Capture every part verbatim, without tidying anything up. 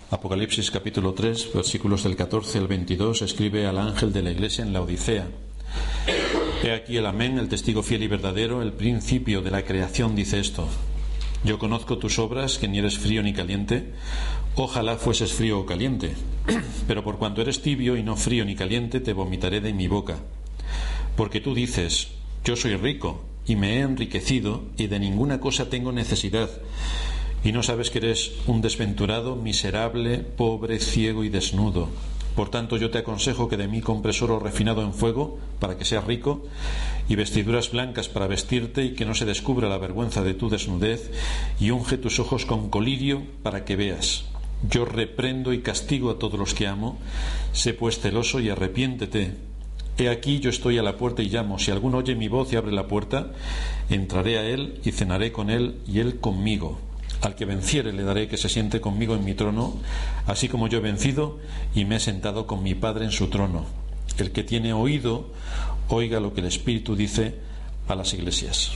Apocalipsis capítulo tres, versículos del catorce al veintidós, escribe al ángel de la iglesia en la Odisea: He aquí el Amén, el testigo fiel y verdadero, el principio de la creación, dice esto: Yo conozco tus obras, que ni eres frío ni caliente. Ojalá fueses frío o caliente, pero por cuanto eres tibio y no frío ni caliente, te vomitaré de mi boca. Porque tú dices: Yo soy rico y me he enriquecido y de ninguna cosa tengo necesidad, y no sabes que eres un desventurado, miserable, pobre, ciego y desnudo. Por tanto, yo te aconsejo que de mí compres oro refinado en fuego, para que seas rico, y vestiduras blancas para vestirte, y que no se descubra la vergüenza de tu desnudez, y unge tus ojos con colirio, para que veas. Yo reprendo y castigo a todos los que amo. Sé pues celoso y arrepiéntete. He aquí, yo estoy a la puerta y llamo. Si alguno oye mi voz y abre la puerta, entraré a él y cenaré con él y él conmigo. Al que venciere le daré que se siente conmigo en mi trono, así como yo he vencido y me he sentado con mi Padre en su trono. El que tiene oído, oiga lo que el Espíritu dice a las iglesias.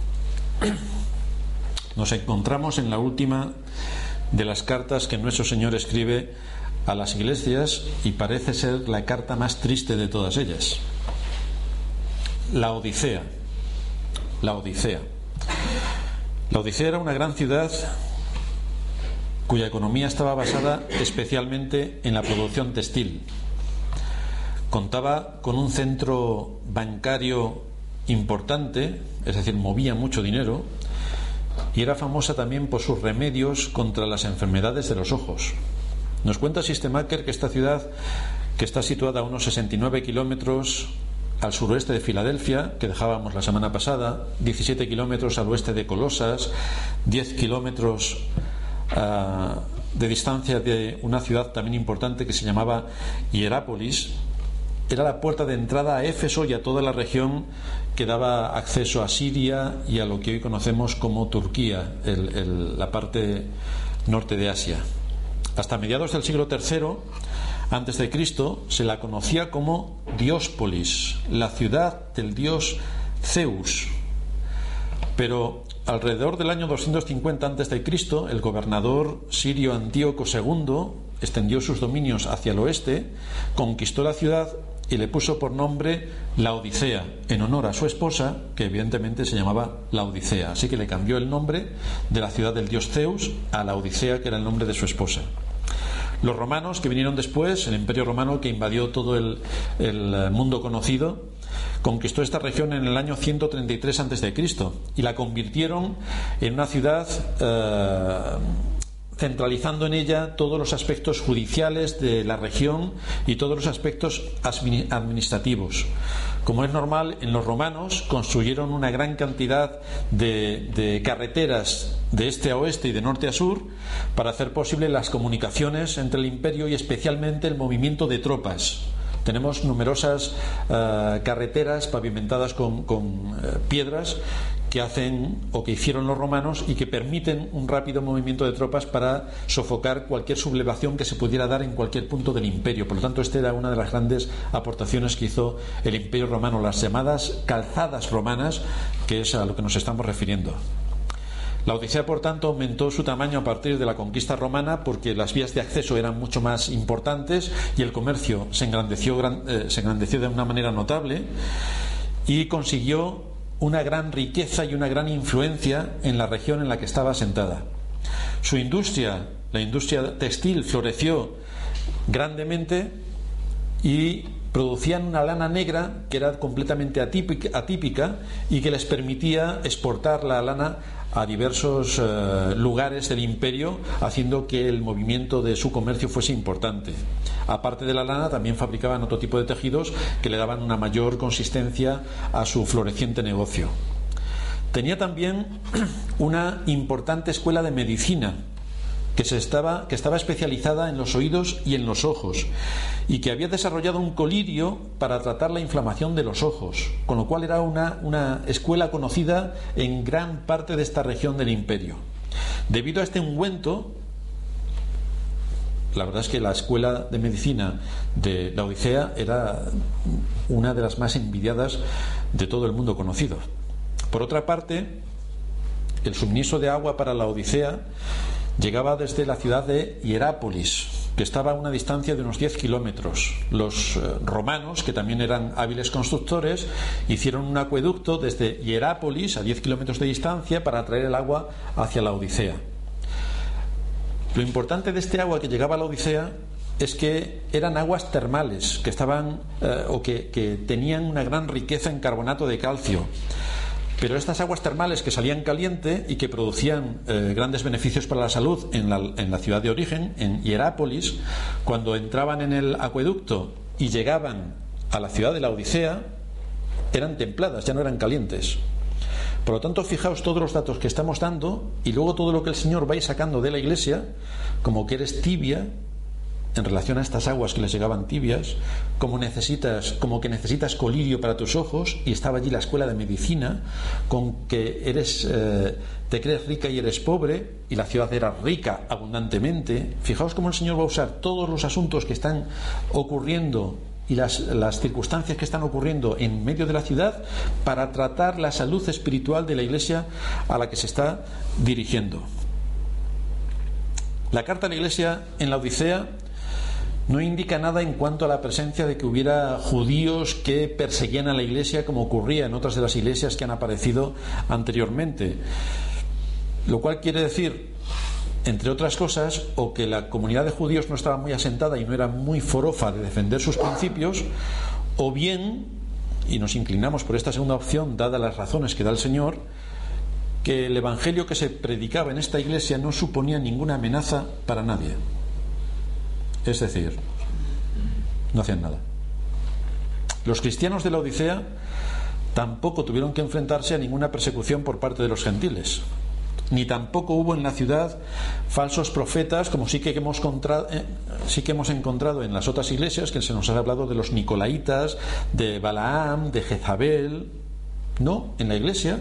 Nos encontramos en la última de las cartas que nuestro Señor escribe a las iglesias, y parece ser la carta más triste de todas ellas. La Odisea. La Odisea. La Odisea era una gran ciudad cuya economía estaba basada especialmente en la producción textil. Contaba con un centro bancario importante, es decir, movía mucho dinero, y era famosa también por sus remedios contra las enfermedades de los ojos. Nos cuenta Systemacher que esta ciudad, que está situada a unos sesenta y nueve kilómetros al suroeste de Filadelfia, que dejábamos la semana pasada, diecisiete kilómetros al oeste de Colosas, diez kilómetros uh, de distancia de una ciudad también importante que se llamaba Hierápolis, era la puerta de entrada a Éfeso y a toda la región que daba acceso a Siria y a lo que hoy conocemos como Turquía, el, el, la parte norte de Asia. Hasta mediados del siglo tercero antes de Cristo se la conocía como Dióspolis, la ciudad del dios Zeus. Pero alrededor del año doscientos cincuenta antes de Cristo, el gobernador sirio Antíoco segundo extendió sus dominios hacia el oeste, conquistó la ciudad y le puso por nombre Laodicea, en honor a su esposa, que evidentemente se llamaba Laodicea. Así que le cambió el nombre de la ciudad del dios Zeus a Laodicea, que era el nombre de su esposa. Los romanos, que vinieron después, el Imperio Romano, que invadió todo el, el mundo conocido, conquistó esta región en el año ciento treinta y tres antes de Cristo y la convirtieron en una ciudad eh, centralizando en ella todos los aspectos judiciales de la región y todos los aspectos administrativos. Como es normal, en los romanos construyeron una gran cantidad de, de carreteras de este a oeste y de norte a sur para hacer posible las comunicaciones entre el imperio y especialmente el movimiento de tropas. Tenemos numerosas uh, carreteras pavimentadas con, con uh, piedras que hacen o que hicieron los romanos y que permiten un rápido movimiento de tropas para sofocar cualquier sublevación que se pudiera dar en cualquier punto del imperio. Por lo tanto, esta era una de las grandes aportaciones que hizo el Imperio Romano, las llamadas calzadas romanas, que es a lo que nos estamos refiriendo. La Odisea, por tanto, aumentó su tamaño a partir de la conquista romana, porque las vías de acceso eran mucho más importantes y el comercio se engrandeció, gran, eh, se engrandeció de una manera notable y consiguió una gran riqueza y una gran influencia en la región en la que estaba asentada. Su industria, la industria textil, floreció grandemente y producían una lana negra que era completamente atípica, atípica y que les permitía exportar la lana a diversos eh, lugares del imperio, haciendo que el movimiento de su comercio fuese importante. Aparte de la lana, también fabricaban otro tipo de tejidos que le daban una mayor consistencia a su floreciente negocio. Tenía también una importante escuela de medicina que, se estaba, que estaba especializada en los oídos y en los ojos, y que había desarrollado un colirio para tratar la inflamación de los ojos, con lo cual era una, una escuela conocida en gran parte de esta región del imperio. Debido a este ungüento, la verdad es que la escuela de medicina de la Odisea era una de las más envidiadas de todo el mundo conocido. Por otra parte, el suministro de agua para la Odisea Llegaba desde la ciudad de Hierápolis, que estaba a una distancia de unos diez kilómetros. Los eh, romanos, que también eran hábiles constructores, hicieron un acueducto desde Hierápolis a diez kilómetros de distancia para traer el agua hacia la Odisea. Lo importante de este agua que llegaba a la Odisea es que eran aguas termales, que estaban eh, o que, que tenían una gran riqueza en carbonato de calcio. Pero estas aguas termales que salían caliente y que producían eh, grandes beneficios para la salud en la, en la ciudad de origen, en Hierápolis, cuando entraban en el acueducto y llegaban a la ciudad de la Odisea, eran templadas, ya no eran calientes. Por lo tanto, fijaos todos los datos que estamos dando y luego todo lo que el Señor va a ir sacando de la Iglesia, como que eres tibia en relación a estas aguas que les llegaban tibias, como necesitas, como que necesitas colirio para tus ojos, y estaba allí la escuela de medicina, con que eres eh, te crees rica y eres pobre, y la ciudad era rica abundantemente. Fijaos cómo el Señor va a usar todos los asuntos que están ocurriendo y las, las circunstancias que están ocurriendo en medio de la ciudad para tratar la salud espiritual de la Iglesia a la que se está dirigiendo. La carta a la Iglesia en la Odisea no indica nada en cuanto a la presencia de que hubiera judíos que perseguían a la Iglesia, como ocurría en otras de las iglesias que han aparecido anteriormente, lo cual quiere decir, entre otras cosas, o que la comunidad de judíos no estaba muy asentada y no era muy forofa de defender sus principios, o bien, y nos inclinamos por esta segunda opción dadas las razones que da el Señor, que el evangelio que se predicaba en esta iglesia no suponía ninguna amenaza para nadie. Es decir, no hacían nada. Los cristianos de la Odisea tampoco tuvieron que enfrentarse a ninguna persecución por parte de los gentiles, ni tampoco hubo en la ciudad falsos profetas, como sí que hemos encontrado, eh, sí que hemos encontrado en las otras iglesias, que se nos ha hablado de los nicolaitas, de Balaam, de Jezabel. No, en la iglesia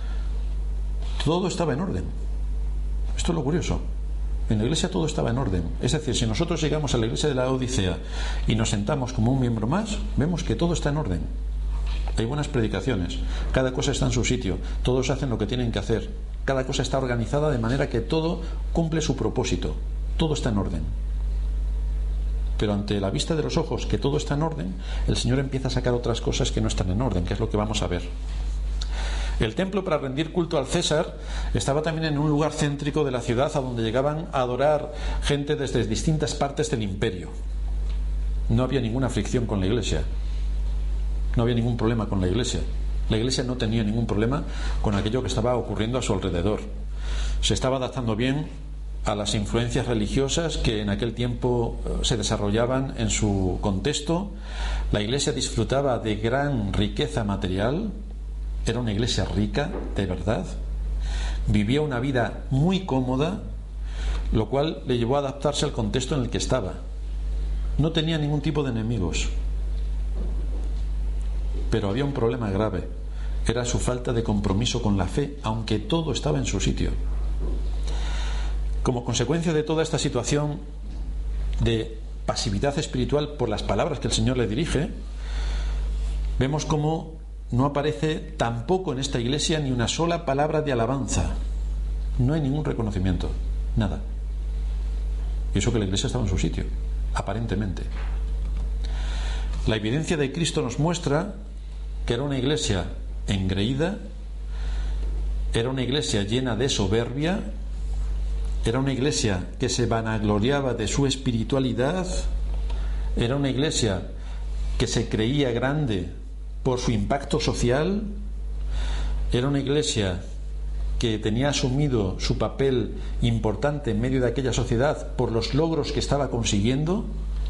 todo estaba en orden. Esto es lo curioso. En la iglesia todo estaba en orden. Es decir, si nosotros llegamos a la iglesia de la Odisea y nos sentamos como un miembro más, vemos que todo está en orden. Hay buenas predicaciones, cada cosa está en su sitio, todos hacen lo que tienen que hacer, cada cosa está organizada de manera que todo cumple su propósito, todo está en orden. Pero ante la vista de los ojos que todo está en orden, el Señor empieza a sacar otras cosas que no están en orden, que es lo que vamos a ver. El templo, para rendir culto al César, estaba también en un lugar céntrico de la ciudad, a donde llegaban a adorar gente desde distintas partes del imperio. No había ninguna fricción con la iglesia, no había ningún problema con la iglesia. La iglesia no tenía ningún problema con aquello que estaba ocurriendo a su alrededor. Se estaba adaptando bien a las influencias religiosas que en aquel tiempo se desarrollaban en su contexto. La iglesia disfrutaba de gran riqueza material. Era una iglesia rica, de verdad. Vivía una vida muy cómoda, lo cual le llevó a adaptarse al contexto en el que estaba. No tenía ningún tipo de enemigos. Pero había un problema grave. Era su falta de compromiso con la fe, aunque todo estaba en su sitio. Como consecuencia de toda esta situación de pasividad espiritual por las palabras que el Señor le dirige, vemos cómo no aparece tampoco en esta iglesia ni una sola palabra de alabanza. No hay ningún reconocimiento, nada. Y eso que la iglesia estaba en su sitio, aparentemente. La evidencia de Cristo nos muestra que era una iglesia engreída, era una iglesia llena de soberbia, era una iglesia que se vanagloriaba de su espiritualidad, era una iglesia que se creía grande por su impacto social, era una iglesia que tenía asumido su papel importante en medio de aquella sociedad por los logros que estaba consiguiendo,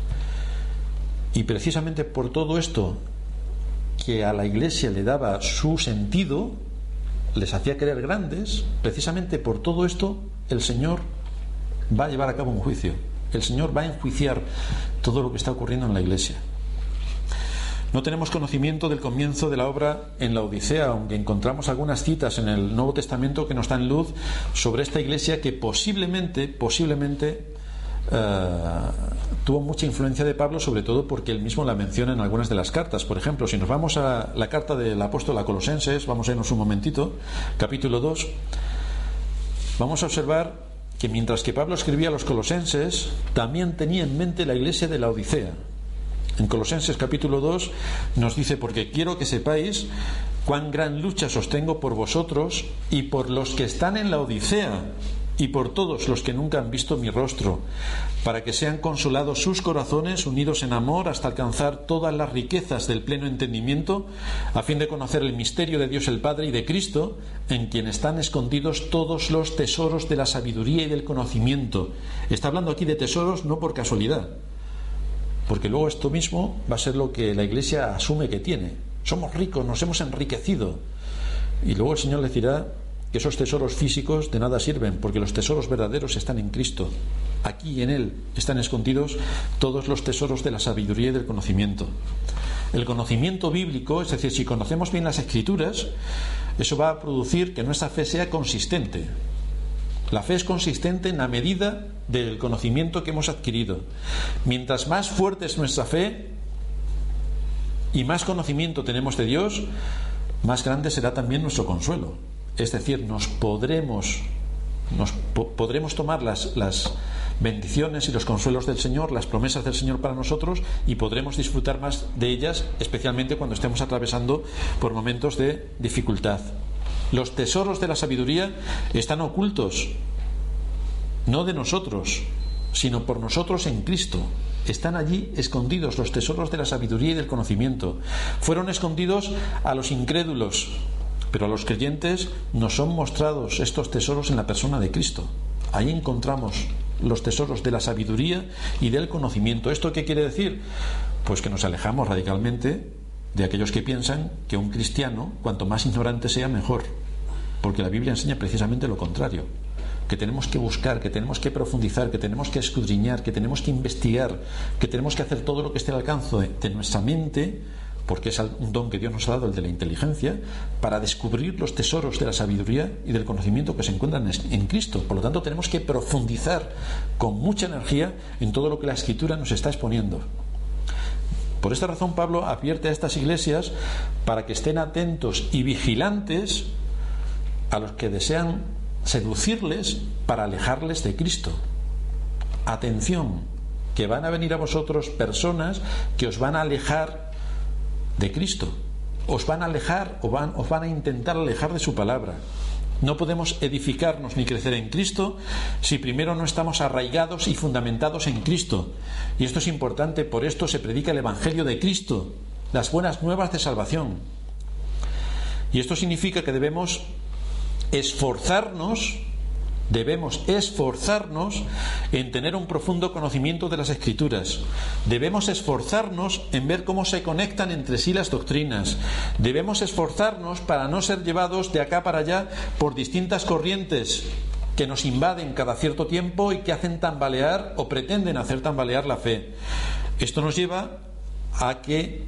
y precisamente por todo esto que a la iglesia le daba su sentido, les hacía creer grandes, precisamente por todo esto el Señor va a llevar a cabo un juicio. El Señor va a enjuiciar todo lo que está ocurriendo en la iglesia. No tenemos conocimiento del comienzo de la obra en la Odisea, aunque encontramos algunas citas en el Nuevo Testamento que nos dan luz sobre esta iglesia que posiblemente, posiblemente uh, tuvo mucha influencia de Pablo, sobre todo porque él mismo la menciona en algunas de las cartas. Por ejemplo, si nos vamos a la carta del apóstol a Colosenses, vamos a irnos un momentito, capítulo dos, vamos a observar que mientras que Pablo escribía a los colosenses, también tenía en mente la iglesia de Laodicea. En Colosenses capítulo dos nos dice: porque quiero que sepáis cuán gran lucha sostengo por vosotros y por los que están en Laodicea y por todos los que nunca han visto mi rostro, para que sean consolados sus corazones, unidos en amor, hasta alcanzar todas las riquezas del pleno entendimiento, a fin de conocer el misterio de Dios el Padre y de Cristo, en quien están escondidos todos los tesoros de la sabiduría y del conocimiento. Está hablando aquí de tesoros no por casualidad, porque luego esto mismo va a ser lo que la Iglesia asume que tiene. Somos ricos, nos hemos enriquecido, y luego el Señor les dirá que esos tesoros físicos de nada sirven, porque los tesoros verdaderos están en Cristo. Aquí en Él están escondidos todos los tesoros de la sabiduría y del conocimiento. El conocimiento bíblico, es decir, si conocemos bien las Escrituras, eso va a producir que nuestra fe sea consistente. La fe es consistente en la medida del conocimiento que hemos adquirido. Mientras más fuerte es nuestra fe y más conocimiento tenemos de Dios, más grande será también nuestro consuelo. Es decir, nos podremos nos po- podremos tomar las, las bendiciones y los consuelos del Señor, las promesas del Señor para nosotros, y podremos disfrutar más de ellas, especialmente cuando estemos atravesando por momentos de dificultad. Los tesoros de la sabiduría están ocultos, no de nosotros, sino por nosotros en Cristo. Están allí escondidos los tesoros de la sabiduría y del conocimiento. Fueron escondidos a los incrédulos, pero a los creyentes nos son mostrados estos tesoros en la persona de Cristo. Ahí encontramos los tesoros de la sabiduría y del conocimiento. ¿Esto qué quiere decir? Pues que nos alejamos radicalmente de aquellos que piensan que un cristiano, cuanto más ignorante sea, mejor, porque la Biblia enseña precisamente lo contrario, que tenemos que buscar, que tenemos que profundizar, que tenemos que escudriñar, que tenemos que investigar, que tenemos que hacer todo lo que esté al alcance de nuestra mente, porque es un don que Dios nos ha dado, el de la inteligencia, para descubrir los tesoros de la sabiduría y del conocimiento que se encuentran en Cristo. Por lo tanto, tenemos que profundizar con mucha energía en todo lo que la Escritura nos está exponiendo. Por esta razón, Pablo advierte a estas iglesias para que estén atentos y vigilantes a los que desean seducirles para alejarles de Cristo. Atención, que van a venir a vosotros personas que os van a alejar de Cristo, os van a alejar o van, os van a intentar alejar de su palabra. No podemos edificarnos ni crecer en Cristo si primero no estamos arraigados y fundamentados en Cristo. Y esto es importante, por esto se predica el Evangelio de Cristo, las buenas nuevas de salvación. Y esto significa que debemos esforzarnos Debemos esforzarnos en tener un profundo conocimiento de las Escrituras. Debemos esforzarnos en ver cómo se conectan entre sí las doctrinas. Debemos esforzarnos para no ser llevados de acá para allá por distintas corrientes que nos invaden cada cierto tiempo y que hacen tambalear o pretenden hacer tambalear la fe. Esto nos lleva a que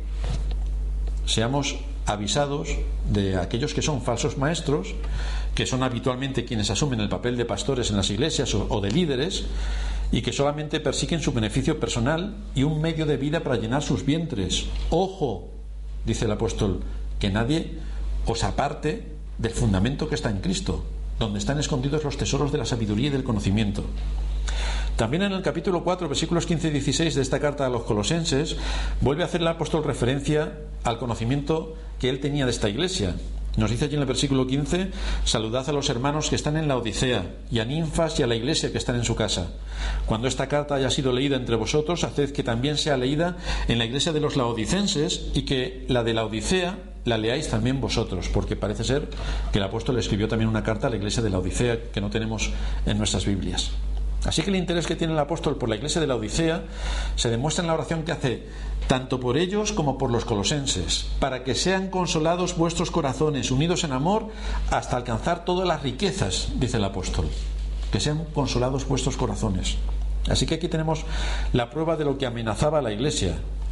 seamos avisados de aquellos que son falsos maestros, que son habitualmente quienes asumen el papel de pastores en las iglesias o, o de líderes, y que solamente persiguen su beneficio personal y un medio de vida para llenar sus vientres. Ojo, dice el apóstol, que nadie os aparte del fundamento que está en Cristo, donde están escondidos los tesoros de la sabiduría y del conocimiento. También en el capítulo cuatro, versículos quince y dieciséis de esta carta a los colosenses, vuelve a hacer el apóstol referencia al conocimiento que él tenía de esta iglesia. Nos dice allí en el versículo quince: saludad a los hermanos que están en la Odisea, y a Ninfas y a la iglesia que están en su casa. Cuando esta carta haya sido leída entre vosotros, haced que también sea leída en la iglesia de los laodicenses, y que la de la Odisea la leáis también vosotros, porque parece ser que el apóstol escribió también una carta a la iglesia de la Odisea que no tenemos en nuestras Biblias. Así que el interés que tiene el apóstol por la iglesia de la Odisea se demuestra en la oración que hace tanto por ellos como por los colosenses, para que sean consolados vuestros corazones, unidos en amor, hasta alcanzar todas las riquezas, dice el apóstol, que sean consolados vuestros corazones. Así que aquí tenemos la prueba de lo que amenazaba a la iglesia: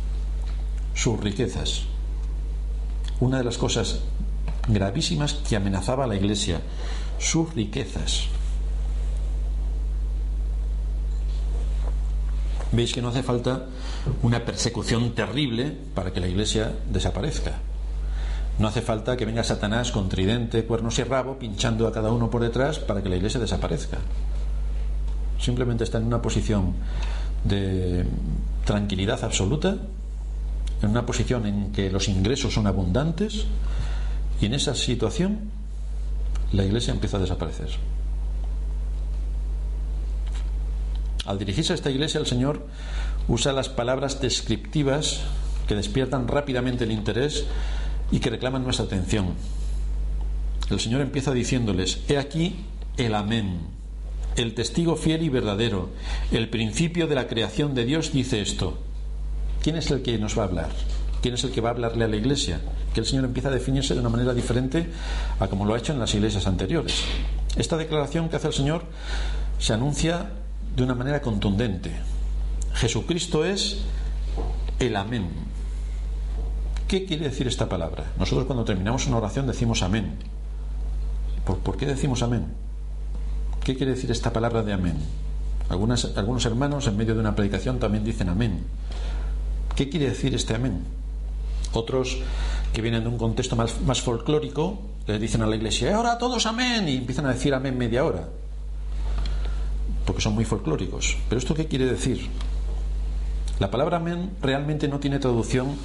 sus riquezas. Una de las cosas gravísimas que amenazaba a la iglesia: sus riquezas. Veis que no hace falta una persecución terrible para que la iglesia desaparezca. No hace falta que venga Satanás con tridente, cuernos y rabo, pinchando a cada uno por detrás para que la iglesia desaparezca. simplemente está en una posición de tranquilidad absoluta, en una posición en que los ingresos son abundantes, y en esa situación la iglesia empieza a desaparecer. Al dirigirse a esta iglesia, el Señor usa las palabras descriptivas que despiertan rápidamente el interés y que reclaman nuestra atención. El Señor empieza diciéndoles: he aquí el amén, el testigo fiel y verdadero, el principio de la creación de Dios dice esto. ¿Quién es el que nos va a hablar? ¿Quién es el que va a hablarle a la iglesia? Que el Señor empieza a definirse de una manera diferente a como lo ha hecho en las iglesias anteriores. Esta declaración que hace el Señor se anuncia de una manera contundente. Jesucristo es el amén. ¿Qué quiere decir esta palabra? Nosotros cuando terminamos una oración decimos amén. ¿Por, ¿por qué decimos amén? ¿Qué quiere decir esta palabra de amén? Algunas, algunos hermanos en medio de una predicación también dicen amén. ¿Qué quiere decir este amén? Otros que vienen de un contexto más, más folclórico le dicen a la iglesia: ahora todos amén, y empiezan a decir amén media hora, porque son muy folclóricos. ¿Pero esto qué quiere decir? La palabra amén realmente no tiene traducción.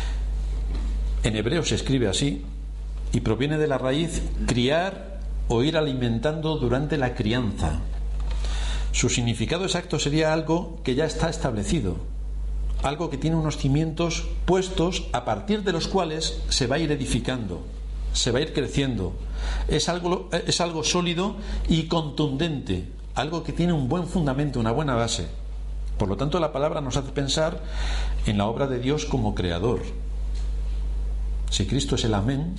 En hebreo se escribe así y proviene de la raíz criar o ir alimentando durante la crianza. Su significado exacto sería algo que ya está establecido, algo que tiene unos cimientos puestos a partir de los cuales se va a ir edificando, se va a ir creciendo. Es algo, es algo sólido y contundente, algo que tiene un buen fundamento, una buena base. Por lo tanto, la palabra nos hace pensar en la obra de Dios como creador. Si Cristo es el amén,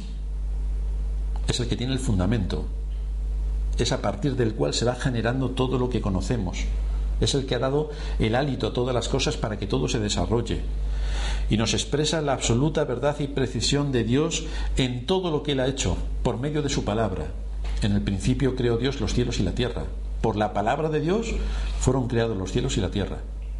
es el que tiene el fundamento, es a partir del cual se va generando todo lo que conocemos, es el que ha dado el hálito a todas las cosas para que todo se desarrolle, y nos expresa la absoluta verdad y precisión de Dios en todo lo que Él ha hecho por medio de su palabra. En el principio creó Dios los cielos y la tierra. Por la palabra de Dios fueron creados los cielos y la tierra.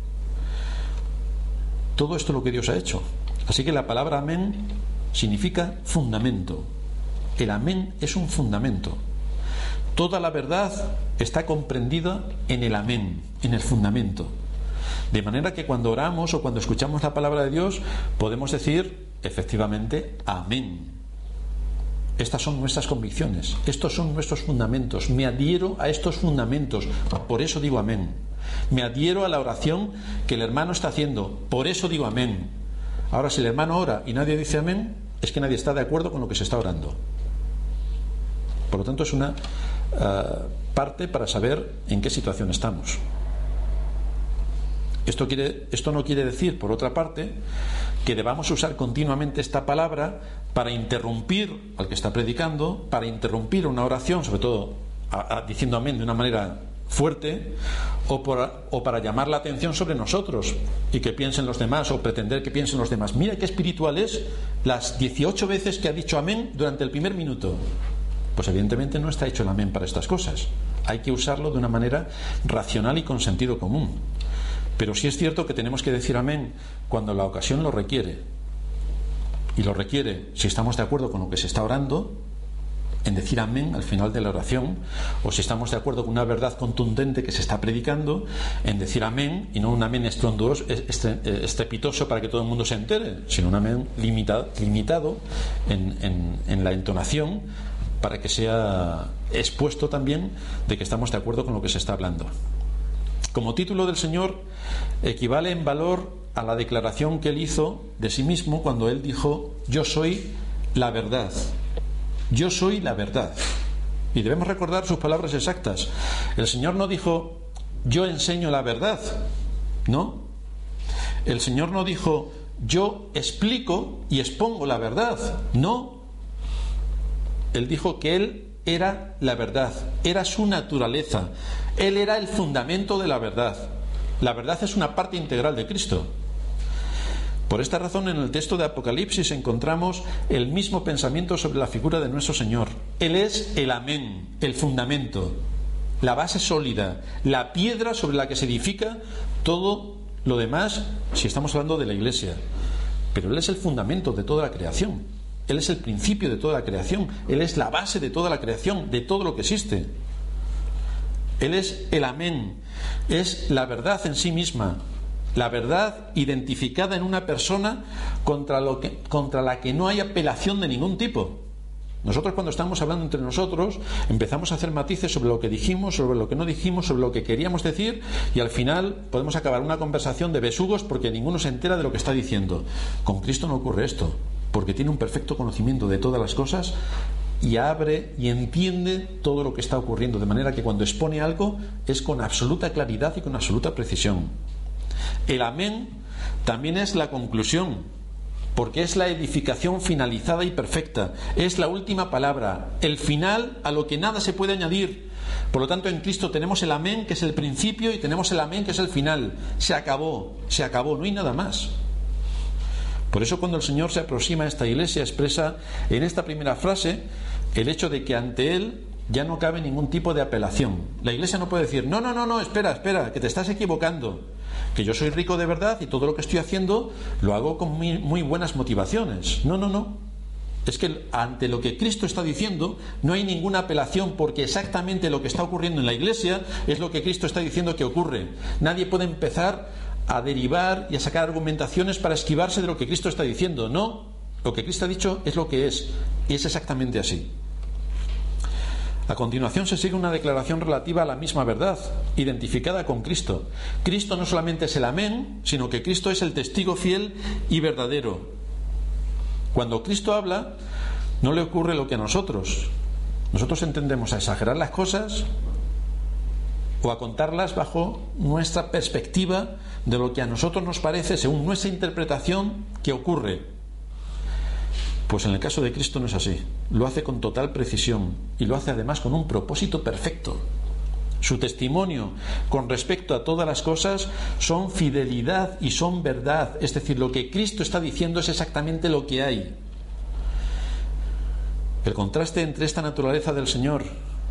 Todo esto es lo que Dios ha hecho. Así que la palabra amén significa fundamento. El amén es un fundamento. Toda la verdad está comprendida en el amén, en el fundamento. De manera que cuando oramos o cuando escuchamos la palabra de Dios podemos decir efectivamente amén. Estas son nuestras convicciones, estos son nuestros fundamentos. Me adhiero a estos fundamentos, por eso digo amén. Me adhiero a la oración que el hermano está haciendo, por eso digo amén. Ahora, si el hermano ora y nadie dice amén, es que nadie está de acuerdo con lo que se está orando. Por lo tanto, es una uh, parte para saber en qué situación estamos. Esto, quiere, esto no quiere decir, por otra parte, que debamos usar continuamente esta palabra para interrumpir al que está predicando, para interrumpir una oración, sobre todo a, a, diciendo amén de una manera fuerte, o, por, o para llamar la atención sobre nosotros y que piensen los demás, o pretender que piensen los demás. Mira qué espiritual es las dieciocho veces que ha dicho amén durante el primer minuto. Pues evidentemente no está hecho el amén para estas cosas. Hay que usarlo de una manera racional y con sentido común. Pero sí es cierto que tenemos que decir amén cuando la ocasión lo requiere. Y lo requiere si estamos de acuerdo con lo que se está orando, en decir amén al final de la oración, o si estamos de acuerdo con una verdad contundente que se está predicando, en decir amén, y no un amén estrondoso, estrepitoso para que todo el mundo se entere, sino un amén limitado, limitado en, en, en la entonación, para que sea expuesto también de que estamos de acuerdo con lo que se está hablando. Como título del Señor equivale en valor a la declaración que Él hizo de sí mismo cuando Él dijo: yo soy la verdad. Yo soy la verdad. Y debemos recordar sus palabras exactas. El Señor no dijo: yo enseño la verdad. No. El Señor no dijo: yo explico y expongo la verdad. No. Él dijo que Él era la verdad, era su naturaleza. Él era el fundamento de la verdad. La verdad es una parte integral de Cristo. Por esta razón, en el texto de Apocalipsis encontramos el mismo pensamiento sobre la figura de nuestro Señor. Él es el amén, el fundamento, la base sólida, la piedra sobre la que se edifica todo lo demás, si estamos hablando de la Iglesia. Pero Él es el fundamento de toda la creación. Él es el principio de toda la creación. Él es la base de toda la creación, de todo lo que existe. Él es el amén, es la verdad en sí misma, la verdad identificada en una persona contra, lo que, contra la que no hay apelación de ningún tipo. Nosotros, cuando estamos hablando entre nosotros, empezamos a hacer matices sobre lo que dijimos, sobre lo que no dijimos, sobre lo que queríamos decir, y al final podemos acabar una conversación de besugos porque ninguno se entera de lo que está diciendo. Con Cristo no ocurre esto, porque tiene un perfecto conocimiento de todas las cosas y abre y entiende todo lo que está ocurriendo, de manera que cuando expone algo es con absoluta claridad y con absoluta precisión. El amén también es la conclusión, porque es la edificación finalizada y perfecta, es la última palabra, el final a lo que nada se puede añadir. Por lo tanto, en Cristo tenemos el amén, que es el principio, y tenemos el amén, que es el final. Se acabó, se acabó, no hay nada más. Por eso, cuando el Señor se aproxima a esta iglesia, expresa en esta primera frase el hecho de que ante Él ya no cabe ningún tipo de apelación. La iglesia no puede decir: no, no, no, no, espera, espera, que te estás equivocando, que yo soy rico de verdad y todo lo que estoy haciendo lo hago con muy, muy buenas motivaciones. No, no, no. Es que ante lo que Cristo está diciendo no hay ninguna apelación, porque exactamente lo que está ocurriendo en la iglesia es lo que Cristo está diciendo que ocurre. Nadie puede empezar a derivar y a sacar argumentaciones para esquivarse de lo que Cristo está diciendo. No, lo que Cristo ha dicho es lo que es, y es exactamente así. A continuación se sigue una declaración relativa a la misma verdad, identificada con Cristo. Cristo no solamente es el amén, sino que Cristo es el testigo fiel y verdadero. Cuando Cristo habla, no le ocurre lo que a nosotros. Nosotros entendemos a exagerar las cosas o a contarlas bajo nuestra perspectiva de lo que a nosotros nos parece, según nuestra interpretación, que ocurre. Pues en el caso de Cristo no es así. Lo hace con total precisión y lo hace además con un propósito perfecto. Su testimonio con respecto a todas las cosas son fidelidad y son verdad. Es decir, lo que Cristo está diciendo es exactamente lo que hay. El contraste entre esta naturaleza del Señor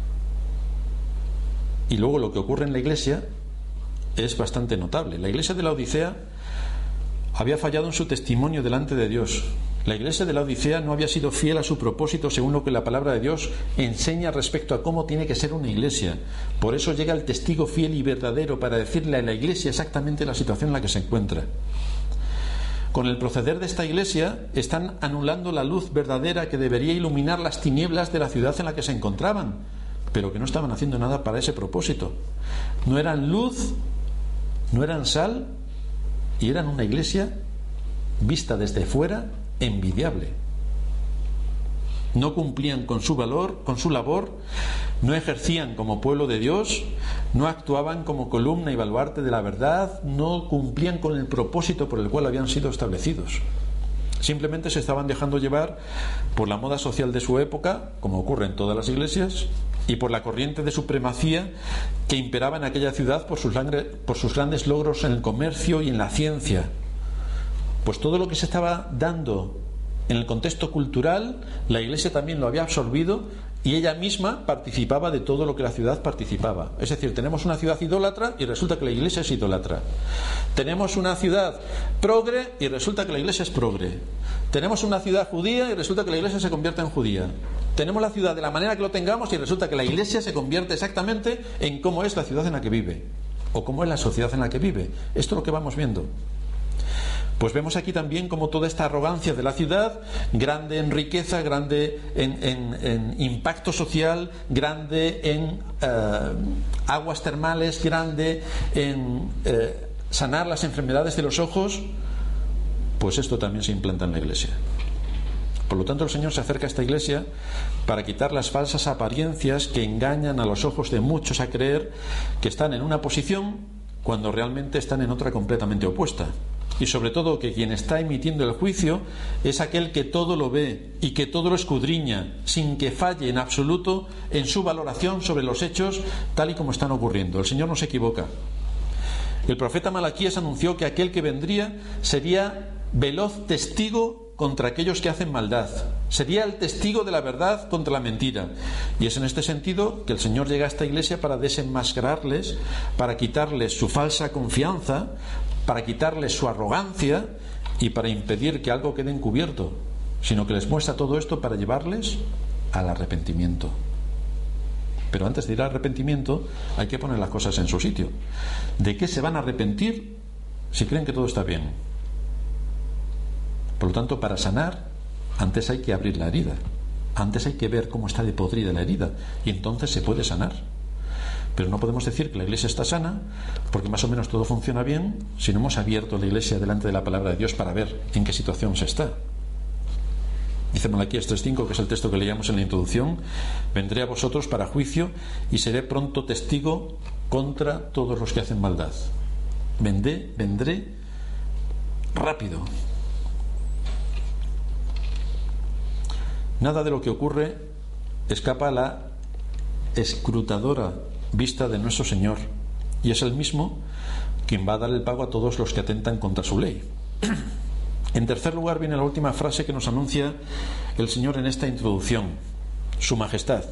y luego lo que ocurre en la iglesia es bastante notable. La iglesia de la Odisea había fallado en su testimonio delante de Dios. La iglesia de la Odisea no había sido fiel a su propósito según lo que la palabra de Dios enseña respecto a cómo tiene que ser una iglesia. Por eso llega el testigo fiel y verdadero para decirle a la iglesia exactamente la situación en la que se encuentra. Con el proceder de esta iglesia están anulando la luz verdadera que debería iluminar las tinieblas de la ciudad en la que se encontraban, pero que no estaban haciendo nada para ese propósito. No eran luz, no eran sal, y eran una iglesia vista desde fuera envidiable. No cumplían con su valor, con su labor, no ejercían como pueblo de Dios, no actuaban como columna y baluarte de la verdad, no cumplían con el propósito por el cual habían sido establecidos. Simplemente se estaban dejando llevar por la moda social de su época, como ocurre en todas las iglesias, y por la corriente de supremacía que imperaba en aquella ciudad por sus, por sus grandes logros en el comercio y en la ciencia. Pues todo lo que se estaba dando en el contexto cultural, la iglesia también lo había absorbido y ella misma participaba de todo lo que la ciudad participaba. Es decir, tenemos una ciudad idólatra y resulta que la iglesia es idólatra. Tenemos una ciudad progre y resulta que la iglesia es progre. Tenemos una ciudad judía y resulta que la iglesia se convierte en judía. Tenemos la ciudad de la manera que lo tengamos y resulta que la iglesia se convierte exactamente en cómo es la ciudad en la que vive o cómo es la sociedad en la que vive. Esto es lo que vamos viendo. Pues vemos aquí también como toda esta arrogancia de la ciudad, grande en riqueza, grande en, en, en impacto social, grande en eh, aguas termales, grande en eh, sanar las enfermedades de los ojos, pues esto también se implanta en la iglesia. Por lo tanto, el Señor se acerca a esta iglesia para quitar las falsas apariencias que engañan a los ojos de muchos a creer que están en una posición cuando realmente están en otra completamente opuesta. Y sobre todo que quien está emitiendo el juicio es aquel que todo lo ve y que todo lo escudriña, sin que falle en absoluto en su valoración sobre los hechos tal y como están ocurriendo. El Señor no se equivoca. El profeta Malaquías anunció que aquel que vendría sería veloz testigo contra aquellos que hacen maldad. Sería el testigo de la verdad contra la mentira. Y es en este sentido que el Señor llega a esta iglesia para desenmascararles, para quitarles su falsa confianza, para quitarles su arrogancia y para impedir que algo quede encubierto, sino que les muestra todo esto para llevarles al arrepentimiento. Pero antes de ir al arrepentimiento hay que poner las cosas en su sitio. ¿De qué se van a arrepentir si creen que todo está bien? Por lo tanto, para sanar, antes hay que abrir la herida. Antes hay que ver cómo está de podrida la herida, y entonces se puede sanar. Pero no podemos decir que la iglesia está sana porque más o menos todo funciona bien si no hemos abierto la iglesia delante de la palabra de Dios para ver en qué situación se está. Dice Malaquías tres cinco, que es el texto que leíamos en la introducción: vendré a vosotros para juicio y seré pronto testigo contra todos los que hacen maldad. Vendré, vendré rápido. Nada de lo que ocurre escapa a la escrutadora vista de nuestro Señor, y es el mismo quien va a dar el pago a todos los que atentan contra su ley. En tercer lugar viene la última frase que nos anuncia el Señor en esta introducción: Su Majestad.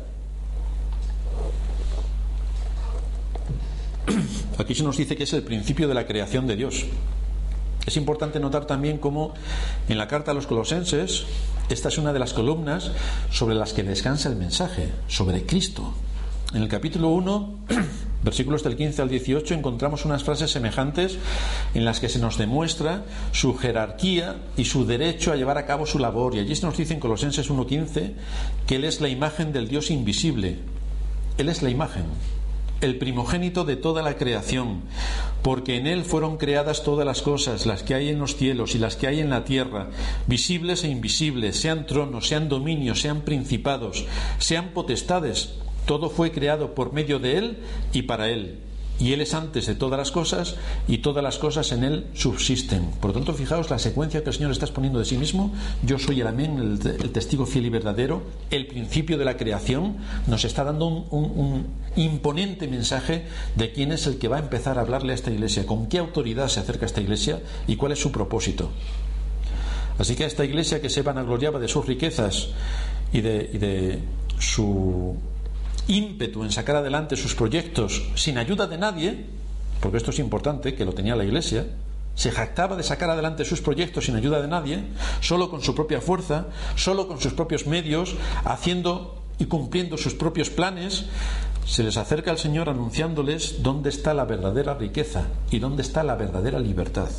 Aquí se nos dice que es el principio de la creación de Dios. Es importante notar también cómo en la carta a los Colosenses esta es una de las columnas sobre las que descansa el mensaje, sobre Cristo. En el capítulo uno, versículos del quince al dieciocho, encontramos unas frases semejantes en las que se nos demuestra su jerarquía y su derecho a llevar a cabo su labor. Y allí se nos dice en Colosenses uno quince que Él es la imagen del Dios invisible. Él es la imagen, el primogénito de toda la creación, porque en Él fueron creadas todas las cosas, las que hay en los cielos y las que hay en la tierra, visibles e invisibles, sean tronos, sean dominios, sean principados, sean potestades. Todo fue creado por medio de Él y para Él. Y Él es antes de todas las cosas, y todas las cosas en Él subsisten. Por lo tanto, fijaos la secuencia que el Señor está exponiendo de sí mismo. Yo soy el amén, el, el testigo fiel y verdadero, el principio de la creación. Nos está dando un, un, un imponente mensaje de quién es el que va a empezar a hablarle a esta iglesia, con qué autoridad se acerca a esta iglesia y cuál es su propósito. Así que a esta iglesia que se vanagloriaba de sus riquezas y de, y de su ímpetu en sacar adelante sus proyectos sin ayuda de nadie, porque esto es importante, que lo tenía la iglesia, se jactaba de sacar adelante sus proyectos sin ayuda de nadie, solo con su propia fuerza, solo con sus propios medios, haciendo y cumpliendo sus propios planes. Se les acerca al Señor anunciándoles dónde está la verdadera riqueza y dónde está la verdadera libertad.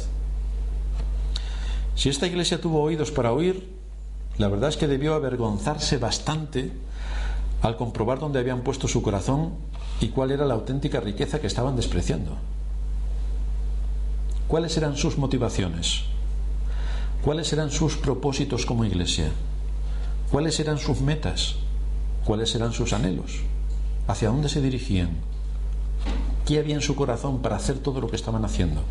Si esta iglesia tuvo oídos para oír, la verdad es que debió avergonzarse bastante al comprobar dónde habían puesto su corazón y cuál era la auténtica riqueza que estaban despreciando. ¿Cuáles eran sus motivaciones? ¿Cuáles eran sus propósitos como iglesia? ¿Cuáles eran sus metas? ¿Cuáles eran sus anhelos? ¿Hacia dónde se dirigían? ¿Qué había en su corazón para hacer todo lo que estaban haciendo?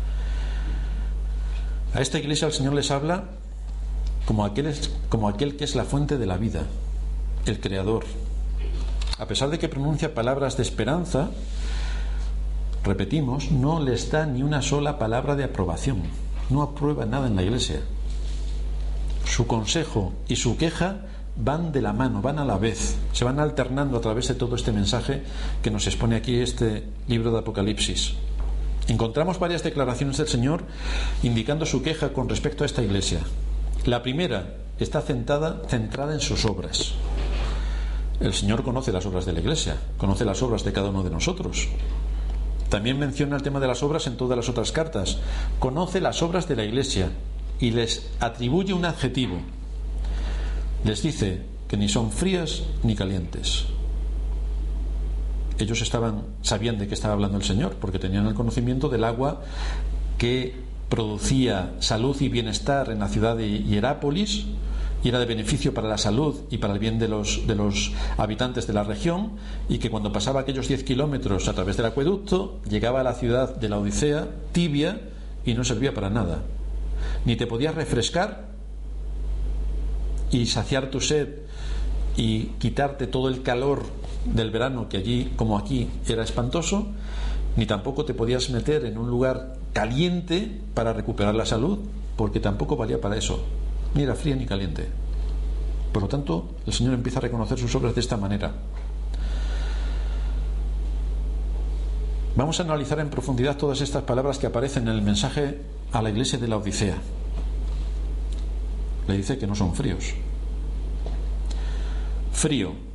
A esta iglesia el Señor les habla como aquel, como aquel que es la fuente de la vida, el Creador. A pesar de que pronuncia palabras de esperanza, repetimos, no les da ni una sola palabra de aprobación. No aprueba nada en la iglesia. Su consejo y su queja van de la mano, van a la vez, se van alternando a través de todo este mensaje que nos expone aquí este libro de Apocalipsis. Encontramos varias declaraciones del Señor indicando su queja con respecto a esta iglesia. La primera está centrada, centrada en sus obras. El Señor conoce las obras de la iglesia, conoce las obras de cada uno de nosotros. También menciona el tema de las obras en todas las otras cartas. Conoce las obras de la iglesia y les atribuye un adjetivo. Les dice que ni son frías ni calientes. Ellos estaban, sabían de qué estaba hablando el Señor, porque tenían el conocimiento del agua que producía salud y bienestar en la ciudad de Hierápolis, y era de beneficio para la salud y para el bien de los, de los habitantes de la región, y que cuando pasaba aquellos diez kilómetros a través del acueducto llegaba a la ciudad de la Odisea tibia y no servía para nada. Ni te podías refrescar y saciar tu sed y quitarte todo el calor del verano, que allí como aquí era espantoso, ni tampoco te podías meter en un lugar caliente para recuperar la salud, porque tampoco valía para eso, ni era fría ni caliente. Por lo tanto, el Señor empieza a reconocer sus obras de esta manera. Vamos a analizar en profundidad todas estas palabras que aparecen en el mensaje a la iglesia de la Odisea. Le dice que no son fríos. Frío.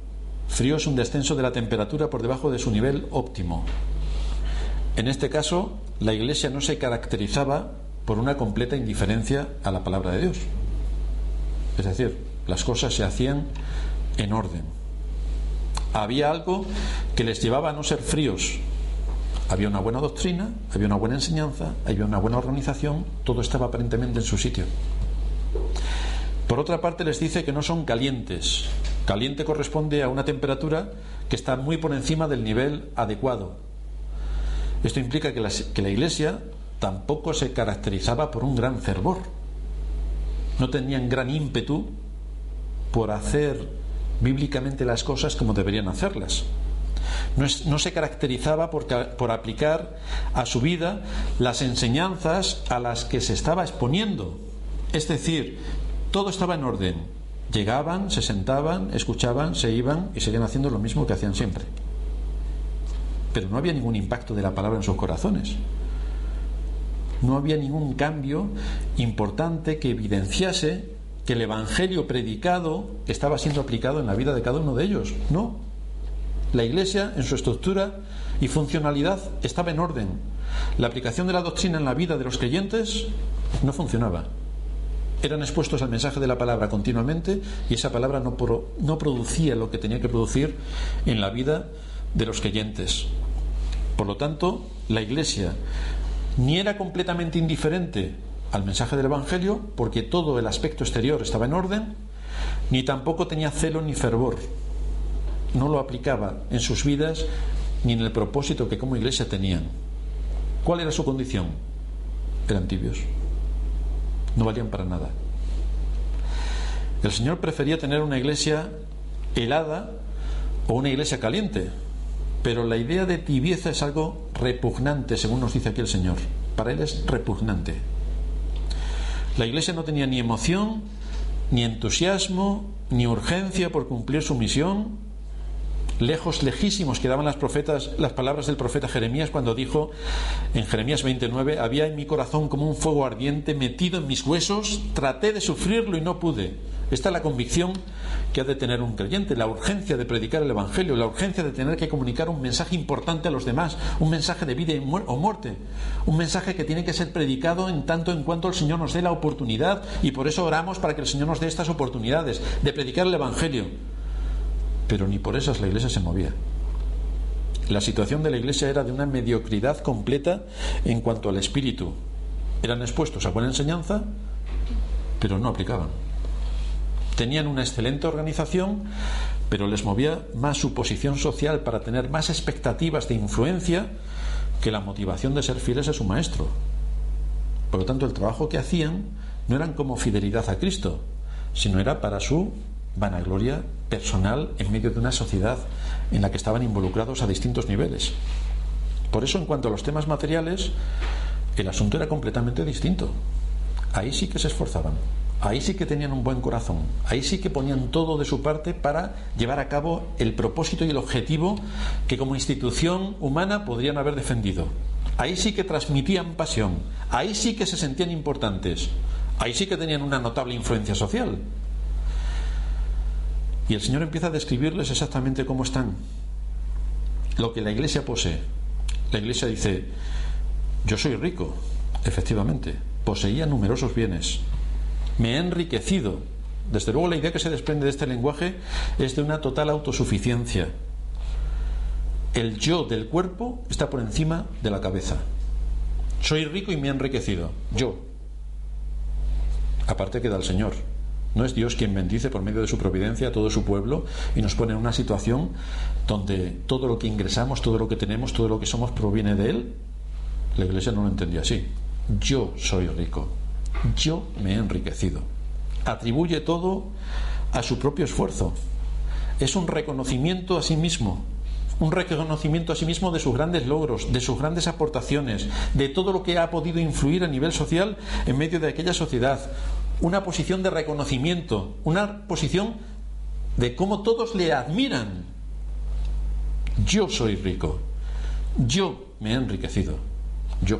Frío es un descenso de la temperatura por debajo de su nivel óptimo. En este caso, la Iglesia no se caracterizaba por una completa indiferencia a la palabra de Dios. Es decir, las cosas se hacían en orden. Había algo que les llevaba a no ser fríos. Había una buena doctrina, había una buena enseñanza, había una buena organización, todo estaba aparentemente en su sitio. Por otra parte, les dice que no son calientes. Caliente corresponde a una temperatura que está muy por encima del nivel adecuado. Esto implica que la, que la Iglesia tampoco se caracterizaba por un gran fervor. No tenían gran ímpetu por hacer bíblicamente las cosas como deberían hacerlas. No, es, no se caracterizaba por, por aplicar a su vida las enseñanzas a las que se estaba exponiendo. Es decir, todo estaba en orden. Llegaban, se sentaban, escuchaban, se iban y seguían haciendo lo mismo que hacían siempre. Pero no había ningún impacto de la palabra en sus corazones. No había ningún cambio importante que evidenciase que el evangelio predicado estaba siendo aplicado en la vida de cada uno de ellos. No. La Iglesia, en su estructura y funcionalidad, estaba en orden. La aplicación de la doctrina en la vida de los creyentes no funcionaba. Eran expuestos al mensaje de la palabra continuamente y esa palabra no, pro, no producía lo que tenía que producir en la vida de los creyentes. Por lo tanto, la Iglesia ni era completamente indiferente al mensaje del evangelio, porque todo el aspecto exterior estaba en orden, ni tampoco tenía celo ni fervor. No lo aplicaba en sus vidas ni en el propósito que como Iglesia tenían. ¿Cuál era su condición? Eran tibios. No valían para nada. El Señor prefería tener una iglesia helada o una iglesia caliente, pero la idea de tibieza es algo repugnante, según nos dice aquí el Señor. Para Él es repugnante. La iglesia no tenía ni emoción, ni entusiasmo, ni urgencia por cumplir su misión. Lejos, lejísimos quedaban las profetas, las palabras del profeta Jeremías cuando dijo en Jeremías veintinueve: había en mi corazón como un fuego ardiente metido en mis huesos, traté de sufrirlo y no pude. Esta es la convicción que ha de tener un creyente, la urgencia de predicar el evangelio, la urgencia de tener que comunicar un mensaje importante a los demás, un mensaje de vida o muerte, un mensaje que tiene que ser predicado en tanto en cuanto el Señor nos dé la oportunidad, y por eso oramos para que el Señor nos dé estas oportunidades de predicar el evangelio. Pero ni por esas la Iglesia se movía. La situación de la Iglesia era de una mediocridad completa en cuanto al espíritu. Eran expuestos a buena enseñanza, pero no aplicaban. Tenían una excelente organización, pero les movía más su posición social para tener más expectativas de influencia que la motivación de ser fieles a su maestro. Por lo tanto, el trabajo que hacían no eran como fidelidad a Cristo, sino era para su vanagloria personal en medio de una sociedad en la que estaban involucrados a distintos niveles. Por eso, en cuanto a los temas materiales, el asunto era completamente distinto. Ahí sí que se esforzaban, ahí sí que tenían un buen corazón, ahí sí que ponían todo de su parte para llevar a cabo el propósito y el objetivo que como institución humana podrían haber defendido. Ahí sí que transmitían pasión, ahí sí que se sentían importantes, ahí sí que tenían una notable influencia social. Y el Señor empieza a describirles exactamente cómo están, lo que la Iglesia posee. La Iglesia dice: yo soy rico, efectivamente, poseía numerosos bienes, me he enriquecido. Desde luego, la idea que se desprende de este lenguaje es de una total autosuficiencia. El yo del cuerpo está por encima de la cabeza. Soy rico y me he enriquecido, yo. Aparte queda el Señor. ¿No es Dios quien bendice por medio de su providencia a todo su pueblo y nos pone en una situación donde todo lo que ingresamos, todo lo que tenemos, todo lo que somos proviene de Él? La Iglesia no lo entendía así. Yo soy rico, yo me he enriquecido. Atribuye todo a su propio esfuerzo. Es un reconocimiento a sí mismo, un reconocimiento a sí mismo de sus grandes logros, de sus grandes aportaciones, de todo lo que ha podido influir a nivel social en medio de aquella sociedad. Una posición de reconocimiento, una posición de cómo todos le admiran. Yo soy rico, yo me he enriquecido, yo.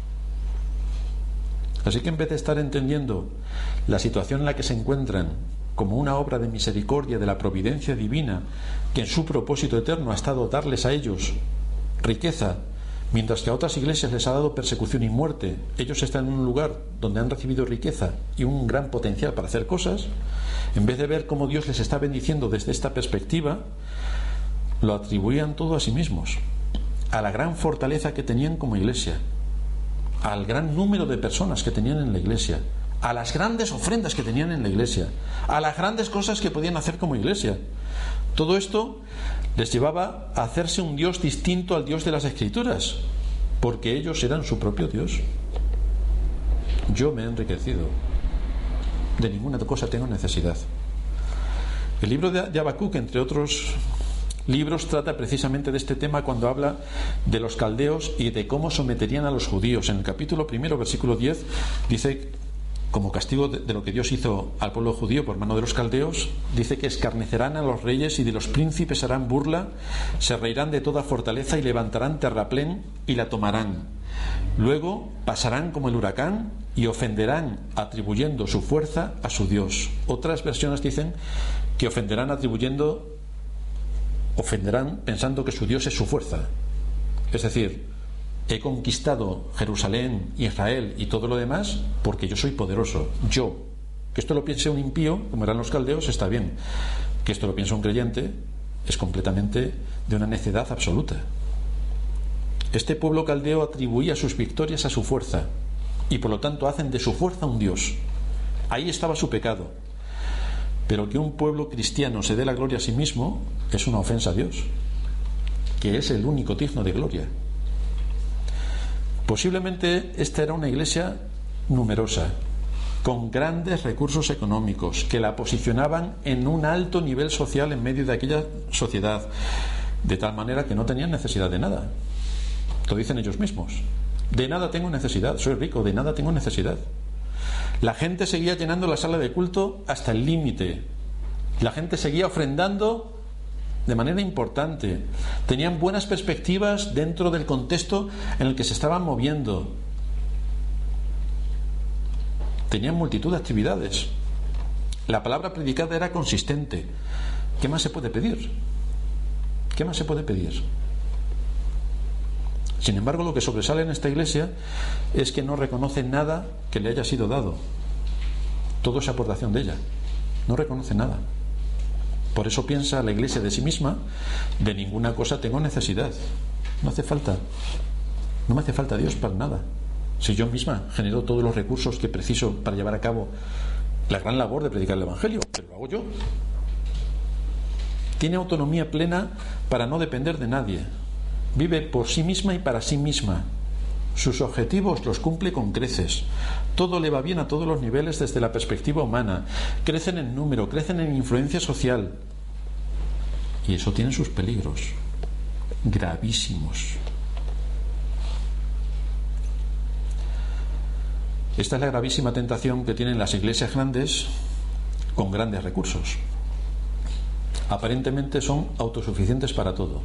Así que en vez de estar entendiendo la situación en la que se encuentran como una obra de misericordia de la providencia divina, que en su propósito eterno ha estado darles a ellos riqueza, mientras que a otras iglesias les ha dado persecución y muerte. Ellos están en un lugar donde han recibido riqueza y un gran potencial para hacer cosas. En vez de ver cómo Dios les está bendiciendo desde esta perspectiva, lo atribuían todo a sí mismos, a la gran fortaleza que tenían como iglesia, al gran número de personas que tenían en la iglesia, a las grandes ofrendas que tenían en la iglesia, a las grandes cosas que podían hacer como iglesia. Todo esto les llevaba a hacerse un Dios distinto al Dios de las Escrituras, porque ellos eran su propio Dios. Yo me he enriquecido, de ninguna cosa tengo necesidad. El libro de Habacuc, entre otros libros, trata precisamente de este tema cuando habla de los caldeos y de cómo someterían a los judíos. En el capítulo primero, versículo diez, dice, como castigo de, de lo que Dios hizo al pueblo judío por mano de los caldeos, dice que escarnecerán a los reyes y de los príncipes harán burla, se reirán de toda fortaleza y levantarán terraplén y la tomarán. Luego pasarán como el huracán y ofenderán atribuyendo su fuerza a su Dios. Otras versiones dicen que ofenderán atribuyendo ofenderán pensando que su Dios es su fuerza. Es decir, he conquistado Jerusalén, Israel y todo lo demás porque yo soy poderoso. Yo. Que esto lo piense un impío, como eran los caldeos, está bien. Que esto lo piense un creyente es completamente de una necedad absoluta. Este pueblo caldeo atribuía sus victorias a su fuerza y por lo tanto hacen de su fuerza un Dios. Ahí estaba su pecado. Pero que un pueblo cristiano se dé la gloria a sí mismo es una ofensa a Dios, que es el único digno de gloria. Posiblemente esta era una iglesia numerosa, con grandes recursos económicos, que la posicionaban en un alto nivel social en medio de aquella sociedad, de tal manera que no tenían necesidad de nada. Lo dicen ellos mismos. De nada tengo necesidad, soy rico, de nada tengo necesidad. La gente seguía llenando la sala de culto hasta el límite. La gente seguía ofrendando de manera importante. Tenían buenas perspectivas dentro del contexto en el que se estaban moviendo. Tenían multitud de actividades. La palabra predicada era consistente. ¿Qué más se puede pedir? ¿Qué más se puede pedir? Sin embargo, lo que sobresale en esta iglesia es que no reconoce nada que le haya sido dado. Todo es aportación de ella. No reconoce nada. Por eso piensa la iglesia de sí misma: de ninguna cosa tengo necesidad. No hace falta. No me hace falta Dios para nada. Si yo misma genero todos los recursos que preciso para llevar a cabo la gran labor de predicar el Evangelio, pero lo hago yo. Tiene autonomía plena para no depender de nadie. Vive por sí misma y para sí misma. Sus objetivos los cumple con creces. Todo le va bien a todos los niveles desde la perspectiva humana. Crecen en número, crecen en influencia social. Y eso tiene sus peligros gravísimos. Esta es la gravísima tentación que tienen las iglesias grandes con grandes recursos. Aparentemente son autosuficientes para todo.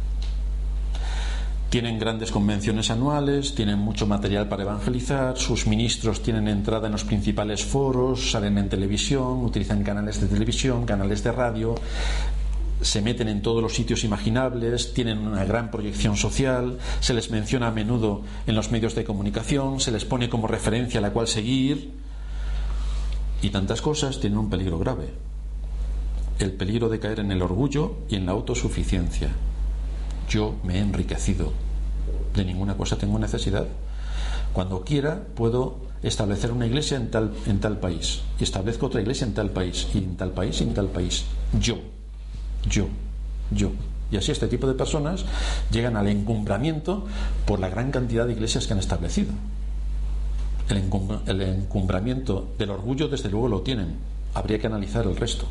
Tienen grandes convenciones anuales, tienen mucho material para evangelizar, sus ministros tienen entrada en los principales foros, salen en televisión, utilizan canales de televisión, canales de radio, se meten en todos los sitios imaginables, tienen una gran proyección social, se les menciona a menudo en los medios de comunicación, se les pone como referencia a la cual seguir, y tantas cosas tienen un peligro grave: el peligro de caer en el orgullo y en la autosuficiencia. Yo me he enriquecido, de ninguna cosa tengo necesidad. Cuando quiera puedo establecer una iglesia en tal, en tal país, y establezco otra iglesia en tal país, y en tal país, y en tal país. Yo, yo, yo. Y así este tipo de personas llegan al encumbramiento por la gran cantidad de iglesias que han establecido. El, encum- el encumbramiento del orgullo, desde luego, lo tienen. Habría que analizar el resto.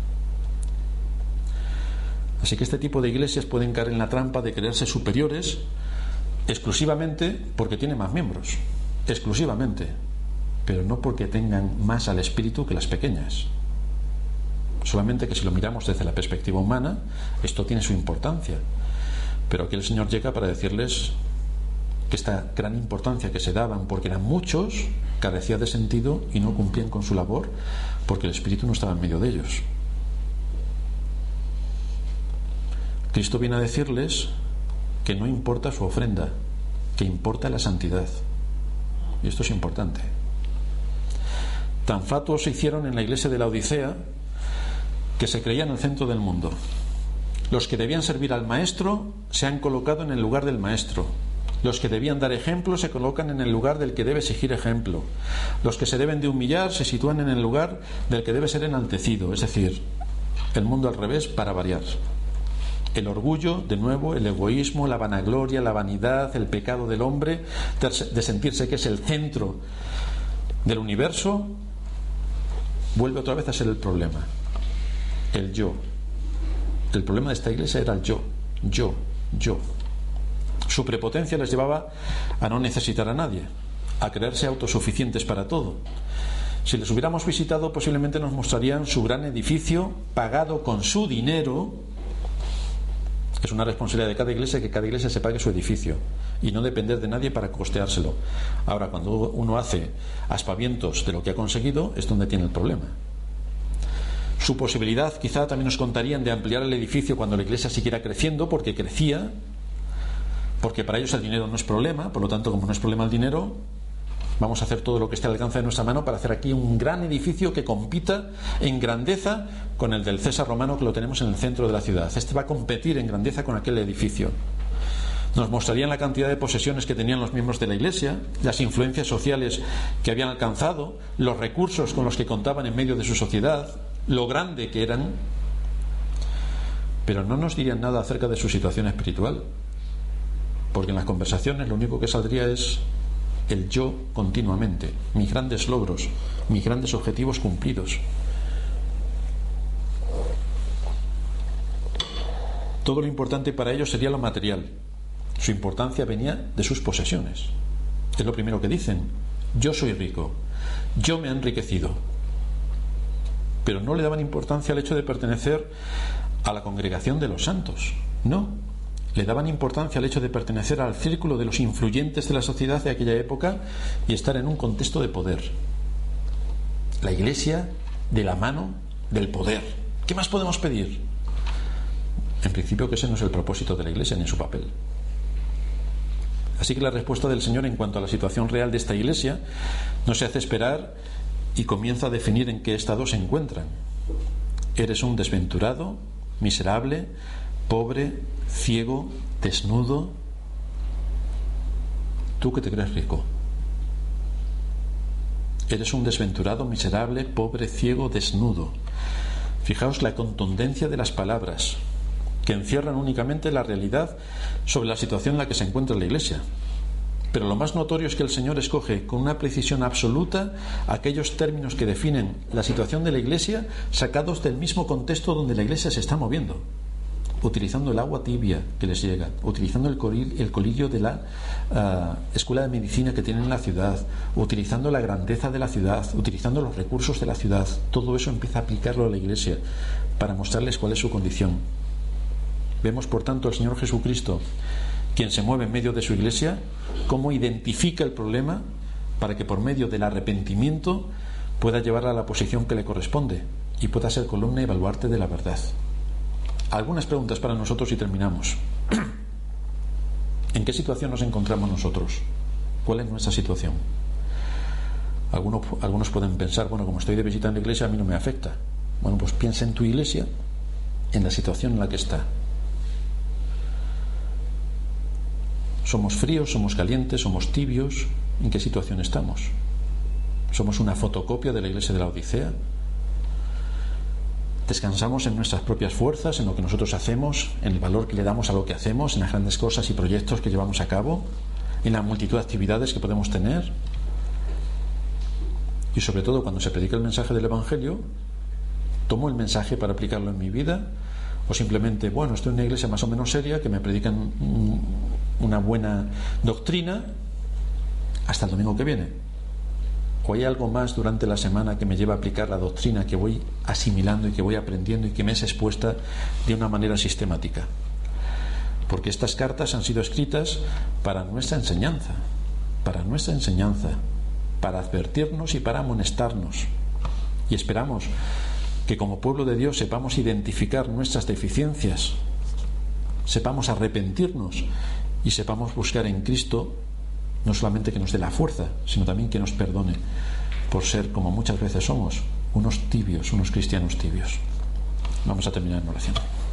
Así que este tipo de iglesias pueden caer en la trampa de creerse superiores exclusivamente porque tienen más miembros, exclusivamente, pero no porque tengan más al espíritu que las pequeñas. Solamente que si lo miramos desde la perspectiva humana, esto tiene su importancia, pero aquí el Señor llega para decirles que esta gran importancia que se daban porque eran muchos carecía de sentido y no cumplían con su labor, porque el Espíritu no estaba en medio de ellos. Cristo viene a decirles que no importa su ofrenda, que importa la santidad. Y esto es importante. Tan fatuos se hicieron en la iglesia de la Odisea que se creían el centro del mundo. Los que debían servir al maestro se han colocado en el lugar del maestro. Los que debían dar ejemplo se colocan en el lugar del que debe exigir ejemplo. Los que se deben de humillar se sitúan en el lugar del que debe ser enaltecido. Es decir, el mundo al revés para variar. El orgullo, de nuevo, el egoísmo, la vanagloria, la vanidad, el pecado del hombre, de sentirse que es el centro del universo, vuelve otra vez a ser el problema. El yo. El problema de esta iglesia era el yo, yo, yo. Su prepotencia les llevaba a no necesitar a nadie, a creerse autosuficientes para todo. Si les hubiéramos visitado, posiblemente nos mostrarían su gran edificio pagado con su dinero. Es una responsabilidad de cada iglesia que cada iglesia se pague su edificio y no depender de nadie para costeárselo. Ahora, cuando uno hace aspavientos de lo que ha conseguido, es donde tiene el problema. Su posibilidad, quizá también nos contarían, de ampliar el edificio cuando la iglesia siguiera creciendo, porque crecía, porque para ellos el dinero no es problema. Por lo tanto, como no es problema el dinero, vamos a hacer todo lo que esté al alcance de nuestra mano para hacer aquí un gran edificio que compita en grandeza con el del César romano, que lo tenemos en el centro de la ciudad. Este va a competir en grandeza con aquel edificio. Nos mostrarían la cantidad de posesiones que tenían los miembros de la iglesia, las influencias sociales que habían alcanzado, los recursos con los que contaban en medio de su sociedad, lo grande que eran. Pero no nos dirían nada acerca de su situación espiritual, porque en las conversaciones lo único que saldría es el yo continuamente, mis grandes logros, mis grandes objetivos cumplidos. Todo lo importante para ellos sería lo material. Su importancia venía de sus posesiones. Es lo primero que dicen: yo soy rico, yo me he enriquecido. Pero no le daban importancia al hecho de pertenecer a la congregación de los santos. No, le daban importancia al hecho de pertenecer al círculo de los influyentes de la sociedad de aquella época y estar en un contexto de poder. La iglesia de la mano del poder. ¿Qué más podemos pedir? En principio que ese no es el propósito de la iglesia ni su papel. Así que la respuesta del Señor en cuanto a la situación real de esta iglesia no se hace esperar y comienza a definir en qué estado se encuentran. Eres un desventurado, miserable, pobre, ciego, desnudo. Tú que te crees rico. Eres un desventurado, miserable, pobre, ciego, desnudo. Fijaos la contundencia de las palabras, que encierran únicamente la realidad sobre la situación en la que se encuentra la iglesia. Pero lo más notorio es que el Señor escoge con una precisión absoluta aquellos términos que definen la situación de la iglesia, sacados del mismo contexto donde la iglesia se está moviendo, utilizando el agua tibia que les llega, utilizando el, colil, el colirio de la uh, escuela de medicina que tienen en la ciudad, utilizando la grandeza de la ciudad, utilizando los recursos de la ciudad. Todo eso empieza a aplicarlo a la iglesia para mostrarles cuál es su condición. Vemos, por tanto, al Señor Jesucristo, quien se mueve en medio de su iglesia, cómo identifica el problema para que por medio del arrepentimiento pueda llevarla a la posición que le corresponde y pueda ser columna y baluarte de la verdad. Algunas preguntas para nosotros y terminamos. ¿En qué situación nos encontramos nosotros? ¿Cuál es nuestra situación? Algunos, algunos pueden pensar, bueno, como estoy de visita en la iglesia, a mí no me afecta. Bueno, pues piensa en tu iglesia, en la situación en la que está. ¿Somos fríos, somos calientes, somos tibios? ¿En qué situación estamos? ¿Somos una fotocopia de la iglesia de la Odisea? ¿Descansamos en nuestras propias fuerzas, en lo que nosotros hacemos, en el valor que le damos a lo que hacemos, en las grandes cosas y proyectos que llevamos a cabo, en la multitud de actividades que podemos tener? Y sobre todo, cuando se predica el mensaje del Evangelio, ¿tomo el mensaje para aplicarlo en mi vida? ¿O simplemente, bueno, estoy en una iglesia más o menos seria, que me predican una buena doctrina hasta el domingo que viene? ¿O hay algo más durante la semana que me lleva a aplicar la doctrina que voy asimilando y que voy aprendiendo y que me es expuesta de una manera sistemática? Porque estas cartas han sido escritas para nuestra enseñanza, para nuestra enseñanza, para advertirnos y para amonestarnos. Y esperamos que como pueblo de Dios sepamos identificar nuestras deficiencias, sepamos arrepentirnos y sepamos buscar en Cristo no solamente que nos dé la fuerza, sino también que nos perdone por ser, como muchas veces somos, unos tibios, unos cristianos tibios. Vamos a terminar en oración.